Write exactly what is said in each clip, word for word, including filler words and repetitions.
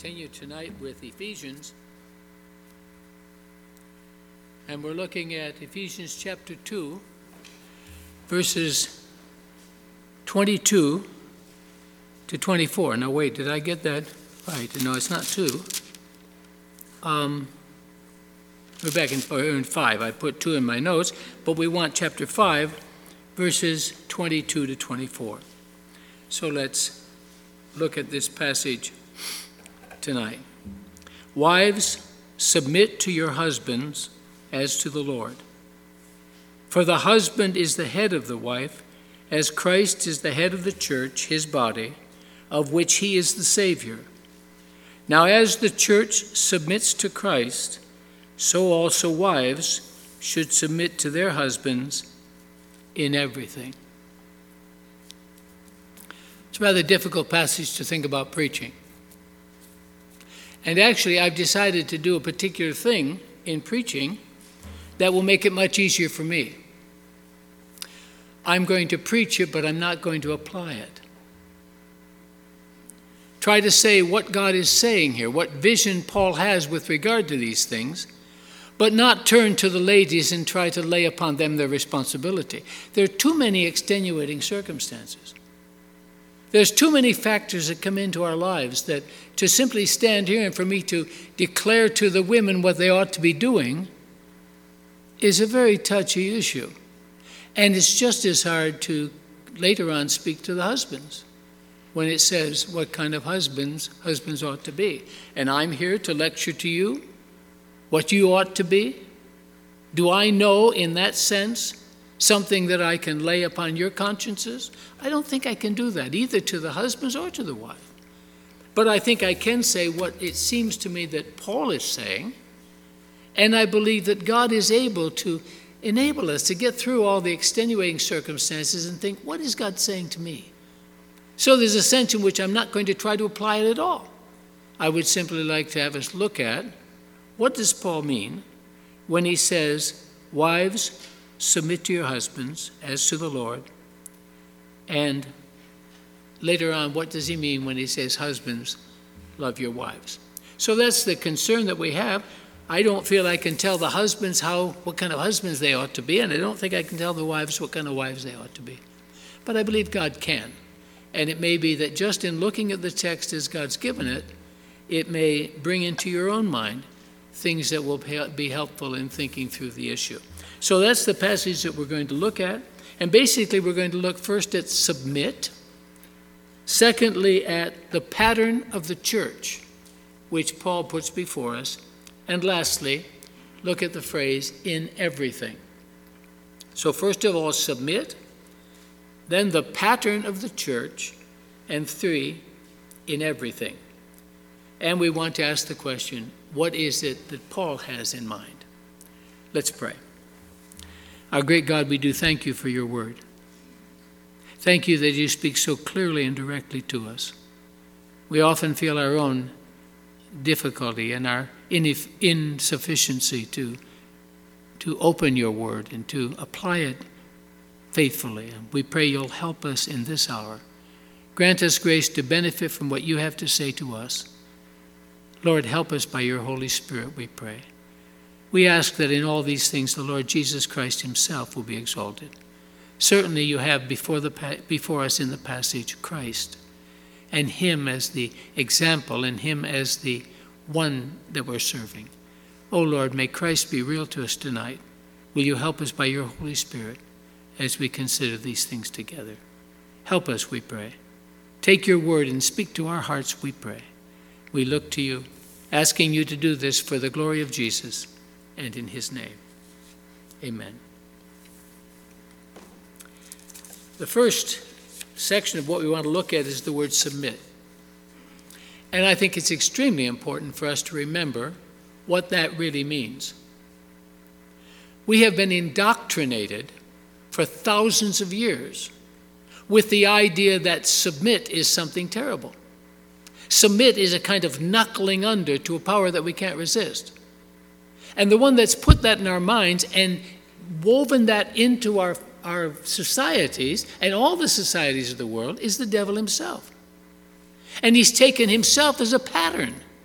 continue tonight with Ephesians. And we're looking at Ephesians chapter two, verses twenty-two to twenty-four. Now wait, did I get that right? No, it's not two. Um, we're back in, in five. I put two in my notes, but we want chapter five, verses twenty-two to twenty-four. So let's look at this passage tonight. Wives, submit to your husbands as to the Lord. For the husband is the head of the wife, as Christ is the head of the church, his body, of which he is the Savior. Now as the church submits to Christ, so also wives should submit to their husbands in everything. It's a rather difficult passage to think about preaching. And actually, I've decided to do a particular thing in preaching that will make it much easier for me. I'm going to preach it, but I'm not going to apply it. Try to say what God is saying here, what vision Paul has with regard to these things, but not turn to the ladies and try to lay upon them their responsibility. There are too many extenuating circumstances. There's too many factors that come into our lives that to simply stand here and for me to declare to the women what they ought to be doing is a very touchy issue. And it's just as hard to later on speak to the husbands when it says what kind of husbands husbands ought to be. And I'm here to lecture to you what you ought to be. Do I know in that sense something that I can lay upon your consciences? I don't think I can do that, either to the husbands or to the wife. But I think I can say what it seems to me that Paul is saying, and I believe that God is able to enable us to get through all the extenuating circumstances and think, what is God saying to me? So there's a sense in which I'm not going to try to apply it at all. I would simply like to have us look at what does Paul mean when he says, wives, submit to your husbands as to the Lord. And later on, what does he mean when he says, husbands, love your wives? So that's the concern that we have. I don't feel I can tell the husbands how what kind of husbands they ought to be, and I don't think I can tell the wives what kind of wives they ought to be. But I believe God can. And it may be that just in looking at the text as God's given it, it may bring into your own mind things that will be helpful in thinking through the issue. So that's the passage that we're going to look at. And basically, we're going to look first at submit, secondly, at the pattern of the church, which Paul puts before us, and lastly, look at the phrase, in everything. So first of all, submit, then the pattern of the church, and three, in everything. And we want to ask the question, what is it that Paul has in mind? Let's pray. Our great God, we do thank you for your word. Thank you that you speak so clearly and directly to us. We often feel our own difficulty and our insufficiency to, to open your word and to apply it faithfully. And we pray you'll help us in this hour. Grant us grace to benefit from what you have to say to us. Lord, help us by your Holy Spirit, we pray. We ask that in all these things the Lord Jesus Christ himself will be exalted. Certainly you have before, the, before us in the passage Christ, and him as the example, and him as the one that we're serving. Oh Lord, may Christ be real to us tonight. Will you help us by your Holy Spirit as we consider these things together? Help us, we pray. Take your word and speak to our hearts, we pray. We look to you, asking you to do this for the glory of Jesus and in his name. Amen. The first section of what we want to look at is the word submit. And I think it's extremely important for us to remember what that really means. We have been indoctrinated for thousands of years with the idea that submit is something terrible. Submit is a kind of knuckling under to a power that we can't resist. And the one that's put that in our minds and woven that into our, our societies and all the societies of the world is the devil himself. And he's taken himself as a pattern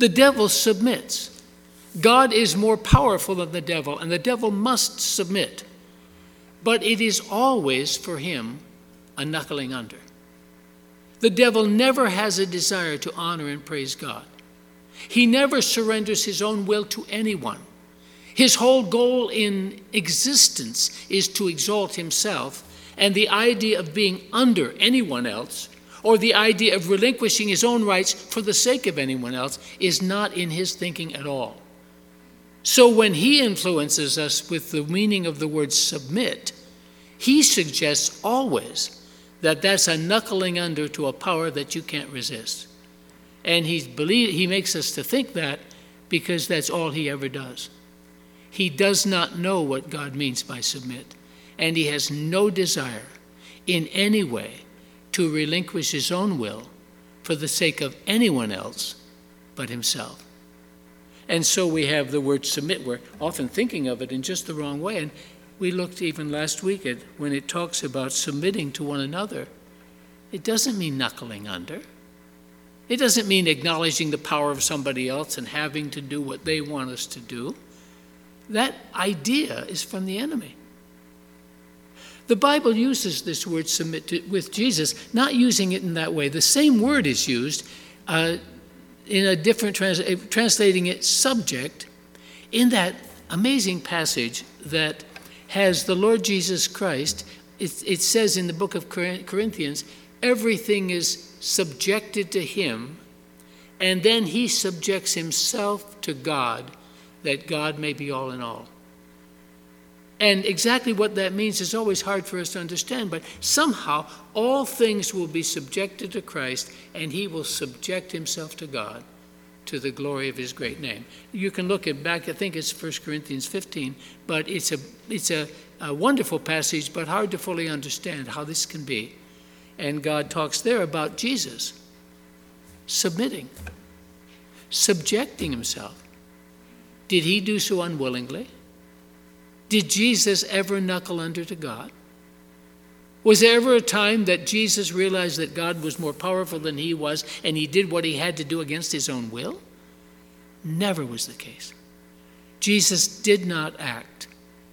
The devil submits. God is more powerful than the devil, and the devil must submit. But it is always for him a knuckling under. The devil never has a desire to honor and praise God. He never surrenders his own will to anyone. His whole goal in existence is to exalt himself, and the idea of being under anyone else, or the idea of relinquishing his own rights for the sake of anyone else, is not in his thinking at all. So when he influences us with the meaning of the word submit, he suggests always that that's a knuckling under to a power that you can't resist. And he believe, he makes us to think that because that's all he ever does. He does not know what God means by submit, and he has no desire in any way to relinquish his own will for the sake of anyone else but himself. And so we have the word submit. We're often thinking of it in just the wrong way. And we looked even last week at when it talks about submitting to one another. It doesn't mean knuckling under. It doesn't mean acknowledging the power of somebody else and having to do what they want us to do. That idea is from the enemy. The Bible uses this word submit to, with Jesus, not using it in that way. The same word is used uh, in a different, trans- translating it subject, in that amazing passage that has the Lord Jesus Christ. It, it says in the book of Corinthians, everything is subjected to him, and then he subjects himself to God, that God may be all in all. And exactly what that means is always hard for us to understand, but somehow all things will be subjected to Christ, and he will subject himself to God, to the glory of his great name. You can look at back, I think it's First Corinthians fifteen, but it's a it's a, a wonderful passage, but hard to fully understand how this can be. And God talks there about Jesus submitting, subjecting himself. Did he do so unwillingly? Did Jesus ever knuckle under to God? Was there ever a time that Jesus realized that God was more powerful than he was, and he did what he had to do against his own will? Never was the case. Jesus did not act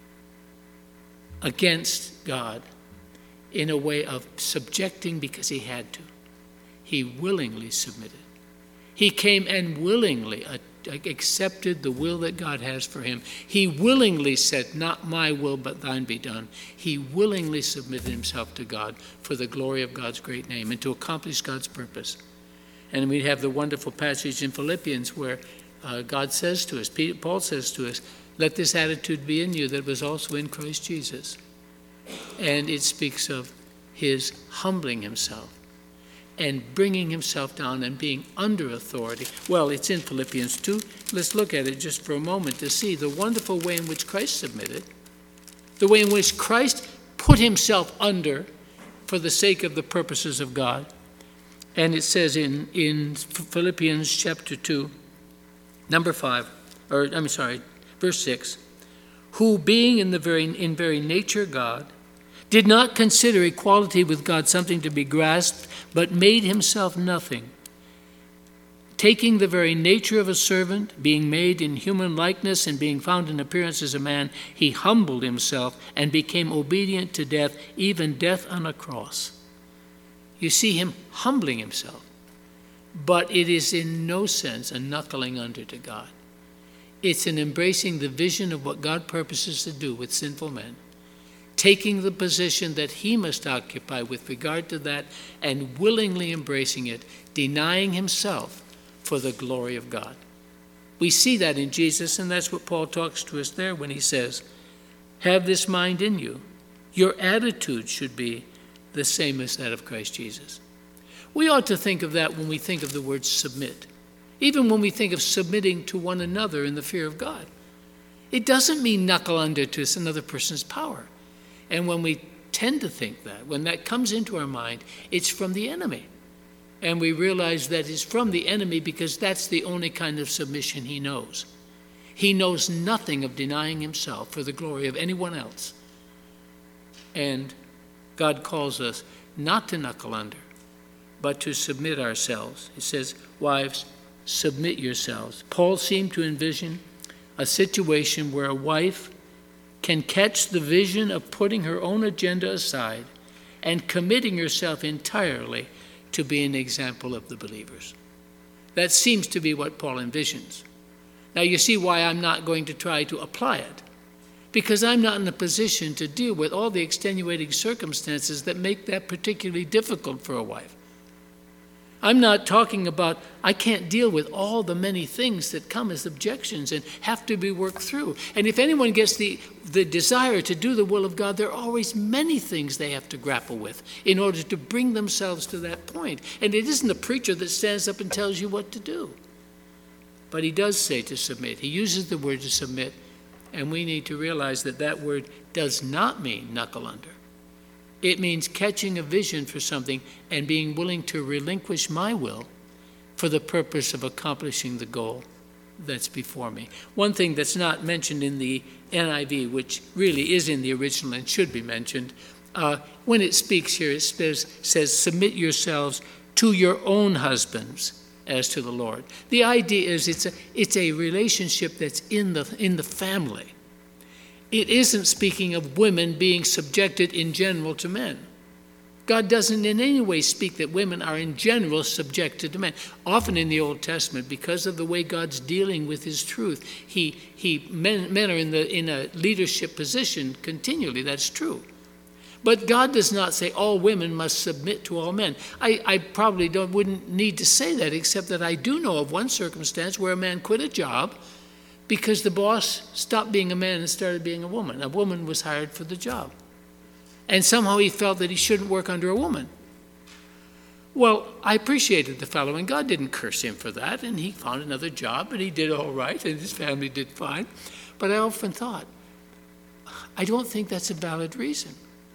against God in a way of subjecting because he had to. He willingly submitted. He came and willingly accepted the will that God has for him. He willingly said, not my will, but thine be done. He willingly submitted himself to God for the glory of God's great name and to accomplish God's purpose. And we have the wonderful passage in Philippians where uh, God says to us, Peter, Paul says to us, let this attitude be in you that was also in Christ Jesus. And it speaks of his humbling himself and bringing himself down and being under authority. Well, it's in Philippians two. Let's look at it just for a moment to see the wonderful way in which Christ submitted, the way in which Christ put himself under for the sake of the purposes of God. And it says in, in Philippians chapter two, number five, or I'm sorry, verse six, who being in the very in very nature God, did not consider equality with God something to be grasped, but made himself nothing, taking the very nature of a servant, being made in human likeness and being found in appearance as a man, he humbled himself and became obedient to death, even death on a cross. You see him humbling himself, but it is in no sense a knuckling under to God. It's an embracing the vision of what God purposes to do with sinful men, taking the position that he must occupy with regard to that and willingly embracing it, denying himself for the glory of God. We see that in Jesus, and that's what Paul talks to us there when he says, have this mind in you. Your attitude should be the same as that of Christ Jesus. We ought to think of that when we think of the word submit, even when we think of submitting to one another in the fear of God. It doesn't mean knuckle under to another person's power. And when we tend to think that, when that comes into our mind, it's from the enemy. And we realize that it's from the enemy because that's the only kind of submission he knows. He knows nothing of denying himself for the glory of anyone else. And God calls us not to knuckle under, but to submit ourselves. He says, wives, submit yourselves. Paul seemed to envision a situation where a wife can catch the vision of putting her own agenda aside and committing herself entirely to be an example of the believers. That seems to be what Paul envisions. Now you see why I'm not going to try to apply it, because I'm not in a position to deal with all the extenuating circumstances that make that particularly difficult for a wife. I'm not talking about, I can't deal with all the many things that come as objections and have to be worked through. And if anyone gets the, the desire to do the will of God, there are always many things they have to grapple with in order to bring themselves to that point. And it isn't a preacher that stands up and tells you what to do. But he does say to submit. He uses the word to submit, and we need to realize that that word does not mean knuckle under. It means catching a vision for something and being willing to relinquish my will for the purpose of accomplishing the goal that's before me. One thing that's not mentioned in the N I V, which really is in the original and should be mentioned, uh, when it speaks here, it says, says, submit yourselves to your own husbands as to the Lord. The idea is it's a, it's a relationship that's in the, in the family. It isn't speaking of women being subjected in general to men. God doesn't in any way speak that women are in general subjected to men. Often in the Old Testament, because of the way God's dealing with his truth, he, he, men, men are in, the, in a leadership position continually. That's true. But God does not say all women must submit to all men. I, I probably don't, wouldn't need to say that, except that I do know of one circumstance where a man quit a job because the boss stopped being a man and started being a woman. A woman was hired for the job. And somehow he felt that he shouldn't work under a woman. Well, I appreciated the fellow, and God didn't curse him for that, and he found another job, and he did all right, and his family did fine. But I often thought, I don't think that's a valid reason.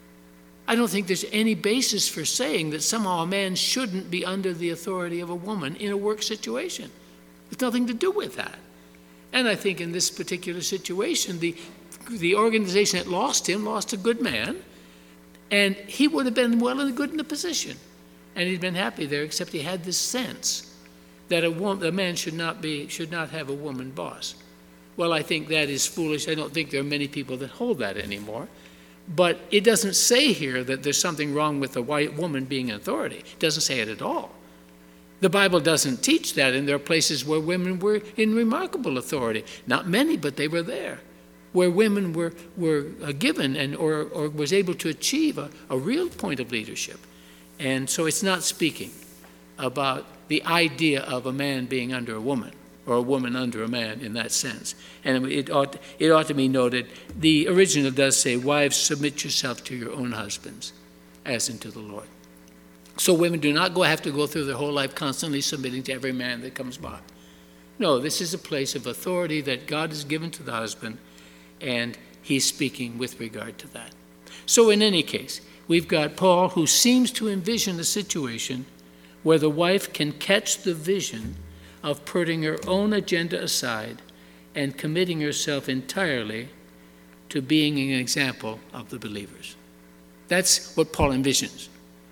I don't think there's any basis for saying that somehow a man shouldn't be under the authority of a woman in a work situation. There's nothing to do with that. And I think in this particular situation, the, the organization that lost him lost a good man, and he would have been well and good in the position. And he'd been happy there, except he had this sense that a, woman, a man should not be, should not have a woman boss. Well, I think that is foolish. I don't think there are many people that hold that anymore. But it doesn't say here that there's something wrong with a white woman being in authority. It doesn't say it at all. The Bible doesn't teach that, and there are places where women were in remarkable authority. Not many, but they were there, where women were, were given and or, or was able to achieve a, a real point of leadership. And so it's not speaking about the idea of a man being under a woman or a woman under a man in that sense. And it ought, it ought to be noted, the original does say, wives, submit yourself to your own husbands, as unto the Lord. So women do not go, have to go through their whole life constantly submitting to every man that comes by. No, this is a place of authority that God has given to the husband, and he's speaking with regard to that. So in any case, we've got Paul, who seems to envision a situation where the wife can catch the vision of putting her own agenda aside and committing herself entirely to being an example of the believers. That's what Paul envisions.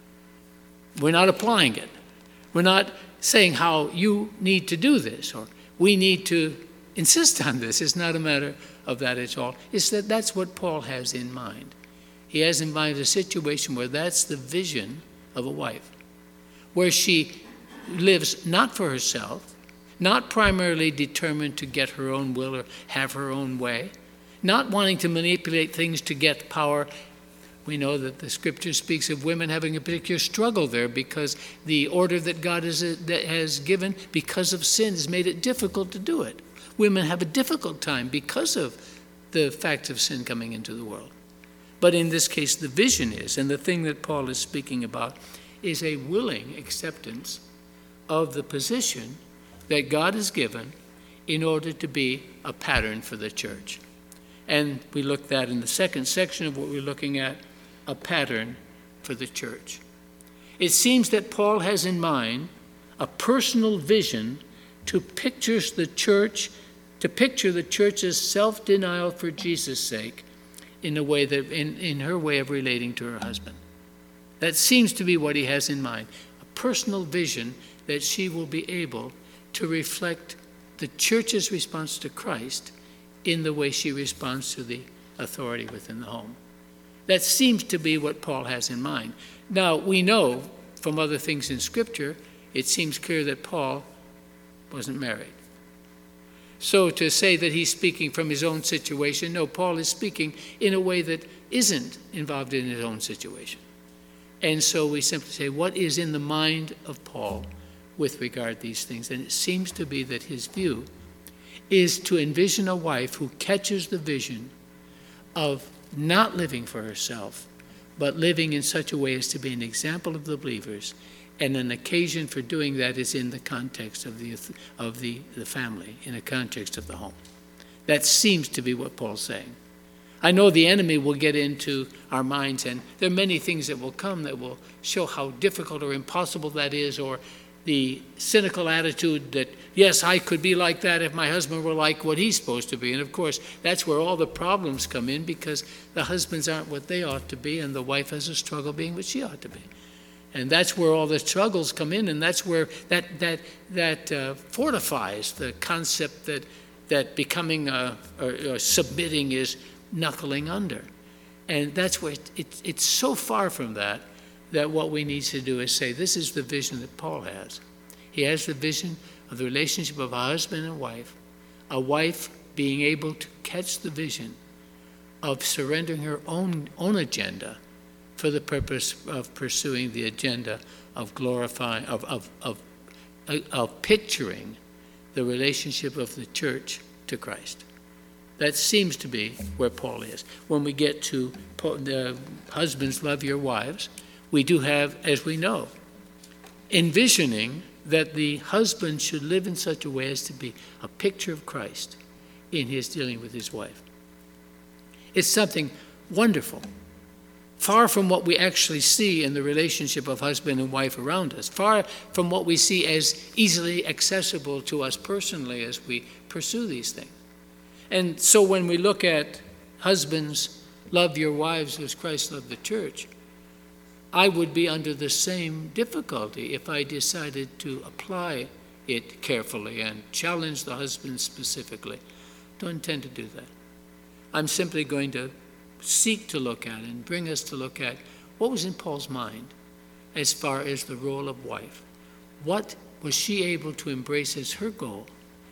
We're not applying it. We're not saying how you need to do this or we need to insist on this. It's not a matter of that at all. It's that that's what Paul has in mind. He has in mind a situation where that's the vision of a wife, where she lives not for herself, not primarily determined to get her own will or have her own way, not wanting to manipulate things to get power. We know that the scripture speaks of women having a particular struggle there because the order that God has, that has given because of sin has made it difficult to do it. Women have a difficult time because of the fact of sin coming into the world. But in this case, the vision is, and the thing that Paul is speaking about, is a willing acceptance of the position that God has given in order to be a pattern for the church. And we looked at in the second section of what we're looking at, a pattern for the church. It seems that Paul has in mind a personal vision to picture the church, to picture the church's self-denial for Jesus' sake in a way that, in, in her way of relating to her husband. That seems to be what he has in mind, a personal vision that she will be able to reflect the church's response to Christ in the way she responds to the authority within the home. That seems to be what Paul has in mind. Now, we know from other things in Scripture, it seems clear that Paul wasn't married. So to say that he's speaking from his own situation, no, Paul is speaking in a way that isn't involved in his own situation. And so we simply say, what is in the mind of Paul with regard to these things? And it seems to be that his view is to envision a wife who catches the vision of not living for herself, but living in such a way as to be an example of the believers. And an occasion for doing that is in the context of the of the, the family, in the context of the home. That seems to be what Paul's saying. I know the enemy will get into our minds, and there are many things that will come that will show how difficult or impossible that is, or the cynical attitude that, yes, I could be like that if my husband were like what he's supposed to be. And of course, that's where all the problems come in, because the husbands aren't what they ought to be, and the wife has a struggle being what she ought to be. And that's where all the struggles come in, and that's where that that that uh, fortifies the concept that that becoming uh, or, or submitting is knuckling under. And that's where it, it, it's so far from that, that what we need to do is say, this is the vision that Paul has. He has the vision of the relationship of a husband and wife, a wife being able to catch the vision of surrendering her own own agenda for the purpose of pursuing the agenda of glorifying, of, of, of, of picturing the relationship of the church to Christ. That seems to be where Paul is. When we get to the husbands, love your wives, we do have, as we know, envisioning that the husband should live in such a way as to be a picture of Christ in his dealing with his wife. It's something wonderful, far from what we actually see in the relationship of husband and wife around us, far from what we see as easily accessible to us personally as we pursue these things. And so when we look at husbands, love your wives as Christ loved the church, I would be under the same difficulty if I decided to apply it carefully and challenge the husband specifically. Don't intend to do that. I'm simply going to seek to look at and bring us to look at what was in Paul's mind as far as the role of wife. What was she able to embrace as her goal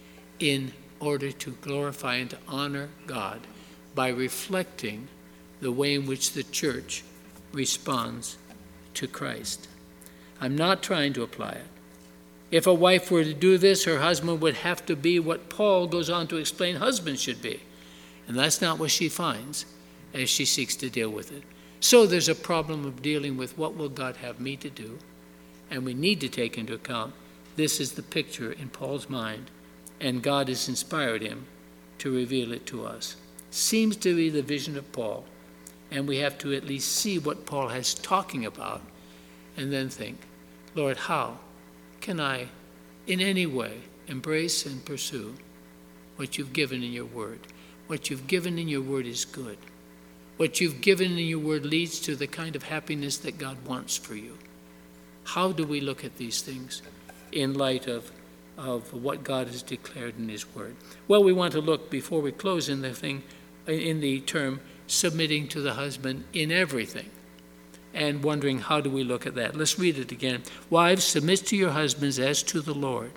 in order to glorify and to honor God by reflecting the way in which the church responds to Christ? I'm not trying to apply it. If a wife were to do this, her husband would have to be what Paul goes on to explain husbands should be. And that's not what she finds as she seeks to deal with it. So there's a problem of dealing with what will God have me to do, and we need to take into account this is the picture in Paul's mind, and God has inspired him to reveal it to us. Seems to be the vision of Paul, and we have to at least see what Paul has talking about, and then think, Lord, how can I in any way embrace and pursue what you've given in your word? What you've given in your word is good. What you've given in your word leads to the kind of happiness that God wants for you. How do we look at these things in light of, of what God has declared in his word? Well, we want to look, before we close in the thing, in the term submitting to the husband in everything, and wondering how do we look at that. Let's read it again. Wives, submit to your husbands as to the Lord.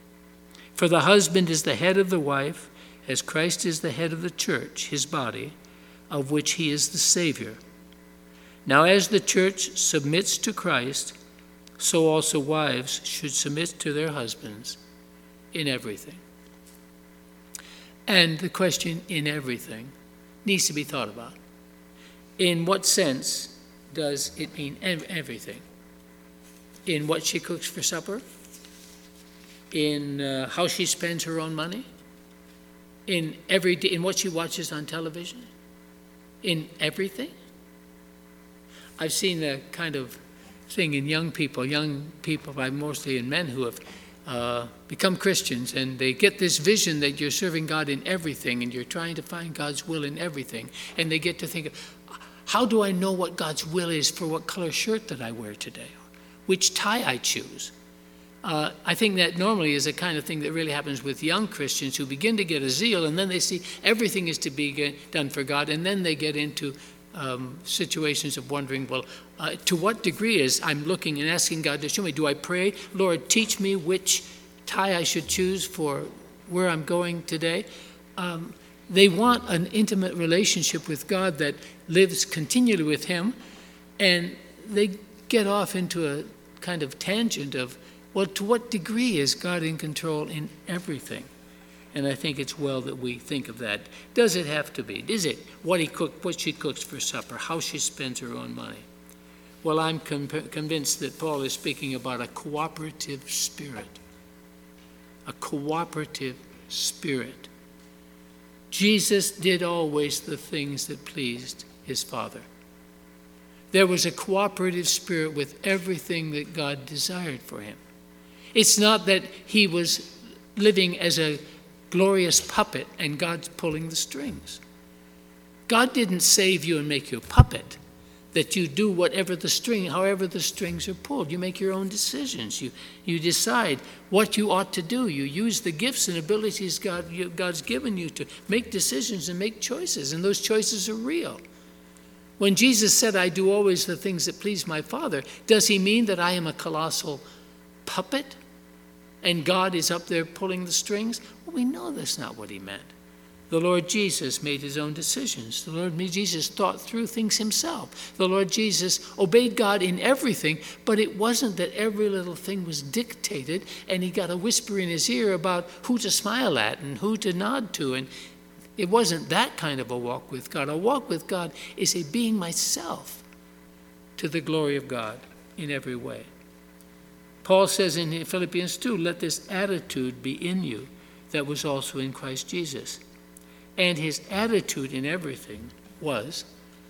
For the husband is the head of the wife, as Christ is the head of the church, his body, of which he is the Savior. Now as the church submits to Christ, so also wives should submit to their husbands in everything. And the question, in everything, needs to be thought about. In what sense does it mean everything? In what she cooks for supper? In uh, how she spends her own money? In every day, in what she watches on television? In everything? I've seen a kind of thing in young people, young people, mostly in men who have uh, become Christians, and they get this vision that you're serving God in everything and you're trying to find God's will in everything. And they get to think, how do I know what God's will is for what color shirt that I wear today? Which tie I choose? Uh, I think that normally is the kind of thing that really happens with young Christians who begin to get a zeal, and then they see everything is to be get, done for God, and then they get into um, situations of wondering, well, uh, to what degree is I'm looking and asking God to show me? Do I pray, Lord, teach me which tie I should choose for where I'm going today? Um, they want an intimate relationship with God that lives continually with Him, and they get off into a kind of tangent of, well, to what degree is God in control in everything? And I think it's well that we think of that. Does it have to be? Is it what he cooked, what she cooks for supper, how she spends her own money? Well, I'm com- convinced that Paul is speaking about a cooperative spirit. A cooperative spirit. Jesus did always the things that pleased his Father. There was a cooperative spirit with everything that God desired for him. It's not that he was living as a glorious puppet and God's pulling the strings. God didn't save you and make you a puppet, that you do whatever the string, however the strings are pulled. You make your own decisions. You, you decide what you ought to do. You use the gifts and abilities God, you, God's given you to make decisions and make choices, and those choices are real. When Jesus said, I do always the things that please my Father, does he mean that I am a colossal puppet and God is up there pulling the strings? Well, we know that's not what he meant. The Lord Jesus made his own decisions. The Lord Jesus thought through things himself. The Lord Jesus obeyed God in everything, but it wasn't that every little thing was dictated and he got a whisper in his ear about who to smile at and who to nod to. And it wasn't that kind of a walk with God. A walk with God is a being myself to the glory of God in every way. Paul says in Philippians two, let this attitude be in you that was also in Christ Jesus. And his attitude in everything was,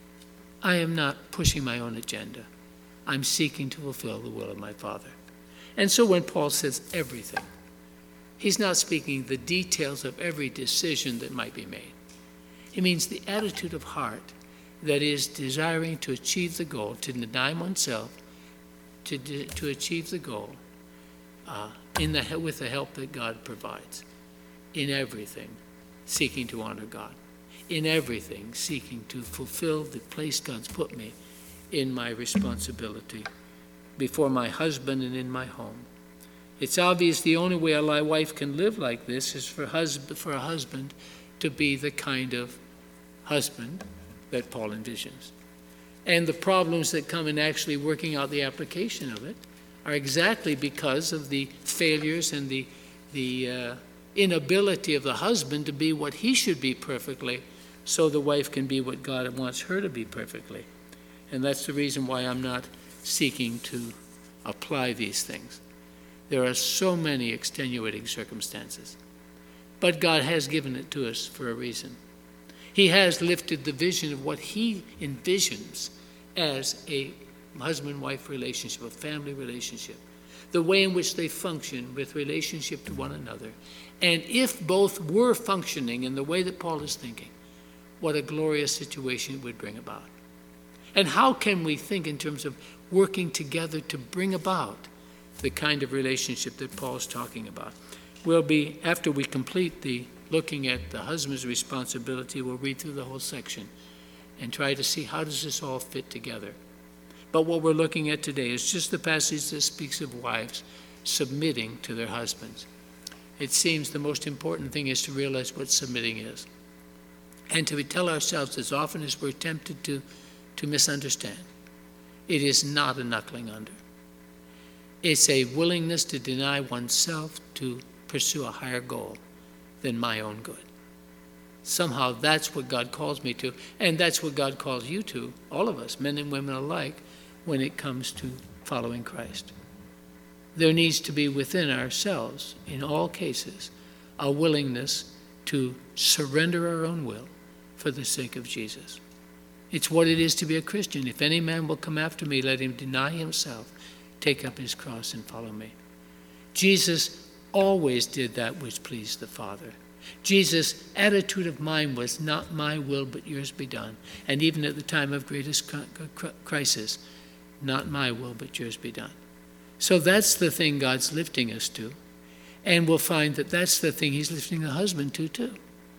I am not pushing my own agenda. I'm seeking to fulfill the will of my Father. And so when Paul says everything, he's not speaking the details of every decision that might be made. He means the attitude of heart that is desiring to achieve the goal, to deny oneself, to, to achieve the goal uh, in the, with the help that God provides. In everything, seeking to honor God. In everything, seeking to fulfill the place God's put me in my responsibility before my husband and in my home. It's obvious the only way a wife can live like this is for, husband, for a husband to be the kind of husband that Paul envisions. And the problems that come in actually working out the application of it are exactly because of the failures and the, the uh, inability of the husband to be what he should be perfectly, so the wife can be what God wants her to be perfectly. And that's the reason why I'm not seeking to apply these things. There are so many extenuating circumstances. But God has given it to us for a reason. He has lifted the vision of what he envisions as a husband-wife relationship, a family relationship, the way in which they function with relationship to one another. And if both were functioning in the way that Paul is thinking, what a glorious situation it would bring about. And how can we think in terms of working together to bring about the kind of relationship that Paul's talking about? We'll be, after we complete the looking at the husband's responsibility, we'll read through the whole section and try to see how does this all fit together. But what we're looking at today is just the passage that speaks of wives submitting to their husbands. It seems the most important thing is to realize what submitting is, and to tell ourselves as often as we're tempted to, to misunderstand, it is not a knuckling under. It's a willingness to deny oneself to pursue a higher goal than my own good. Somehow that's what God calls me to, and that's what God calls you to, all of us, men and women alike, when it comes to following Christ. There needs to be within ourselves, in all cases, a willingness to surrender our own will for the sake of Jesus. It's what it is to be a Christian. If any man will come after me, let him deny himself, take up his cross and follow me. Jesus always did that which pleased the Father. Jesus' attitude of mind was, not my will, but yours be done. And even at the time of greatest crisis, not my will, but yours be done. So that's the thing God's lifting us to. And we'll find that that's the thing he's lifting the husband to, too.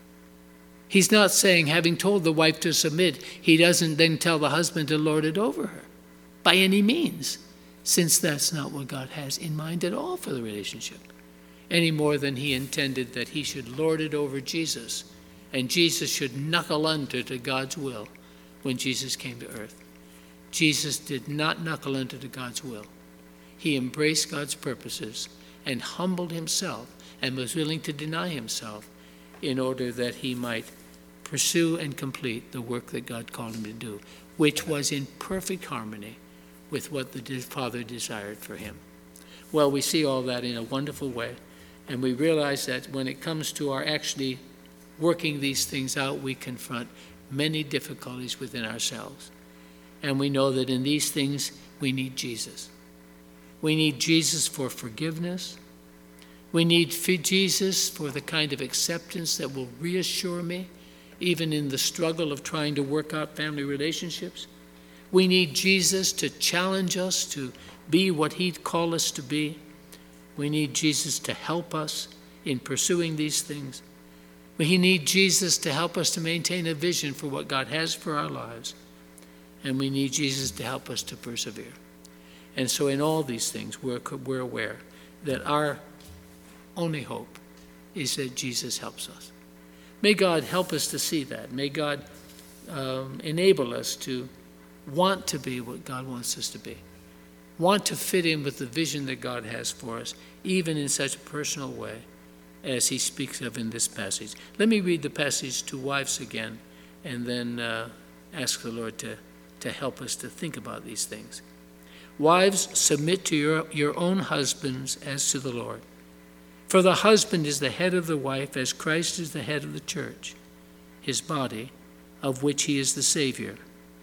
He's not saying, having told the wife to submit, he doesn't then tell the husband to lord it over her by any means, since that's not what God has in mind at all for the relationship, any more than he intended that he should lord it over Jesus, and Jesus should knuckle under to God's will when Jesus came to earth. Jesus did not knuckle under to God's will. He embraced God's purposes and humbled himself and was willing to deny himself in order that he might pursue and complete the work that God called him to do, which was in perfect harmony with what the Father desired for him. Well, we see all that in a wonderful way, and we realize that when it comes to our actually working these things out, we confront many difficulties within ourselves. And we know that in these things, we need Jesus. We need Jesus for forgiveness. We need Jesus for the kind of acceptance that will reassure me, even in the struggle of trying to work out family relationships. We need Jesus to challenge us to be what he'd call us to be. We need Jesus to help us in pursuing these things. We need Jesus to help us to maintain a vision for what God has for our lives. And we need Jesus to help us to persevere. And so in all these things, we're, we're aware that our only hope is that Jesus helps us. May God help us to see that. May God um, enable us to want to be what God wants us to be. Want to fit in with the vision that God has for us, even in such a personal way as he speaks of in this passage. Let me read the passage to wives again, and then uh, ask the Lord to, to help us to think about these things. Wives, submit to your, your own husbands as to the Lord. For the husband is the head of the wife, as Christ is the head of the church, his body, of which he is the Savior.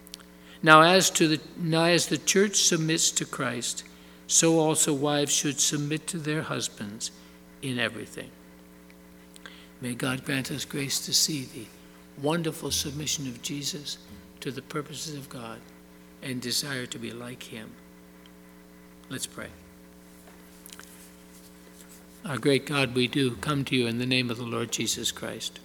Now as to the now as the church submits to Christ, so also wives should submit to their husbands in everything. May God grant us grace to see the wonderful submission of Jesus to the purposes of God and desire to be like him. Let's pray. Our great God, we do come to you in the name of the Lord Jesus Christ.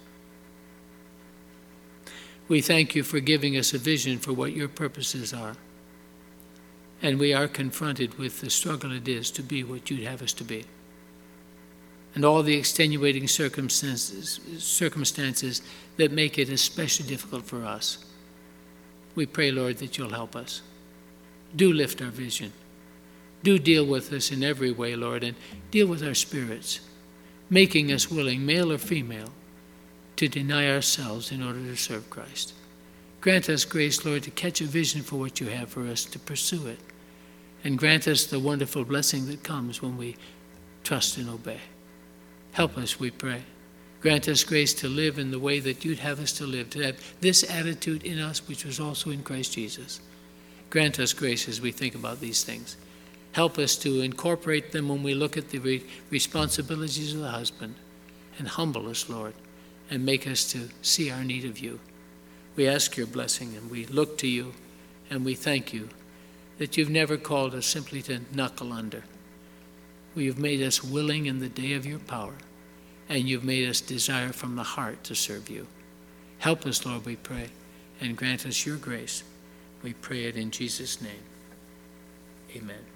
We thank you for giving us a vision for what your purposes are. And we are confronted with the struggle it is to be what you'd have us to be. And all the extenuating circumstances, circumstances that make it especially difficult for us. We pray, Lord, that you'll help us. Do lift our vision. Do deal with us in every way, Lord, and deal with our spirits, making us willing, male or female, to deny ourselves in order to serve Christ. Grant us grace, Lord, to catch a vision for what you have for us, to pursue it, and grant us the wonderful blessing that comes when we trust and obey. Help us, we pray. Grant us grace to live in the way that you'd have us to live, to have this attitude in us, which was also in Christ Jesus. Grant us grace as we think about these things. Help us to incorporate them when we look at the re- responsibilities of the husband, and humble us, Lord, and make us to see our need of you. We ask your blessing, and we look to you, and we thank you that you've never called us simply to knuckle under. You've made us willing in the day of your power, and you've made us desire from the heart to serve you. Help us, Lord, we pray, and grant us your grace. We pray it in Jesus' name. Amen.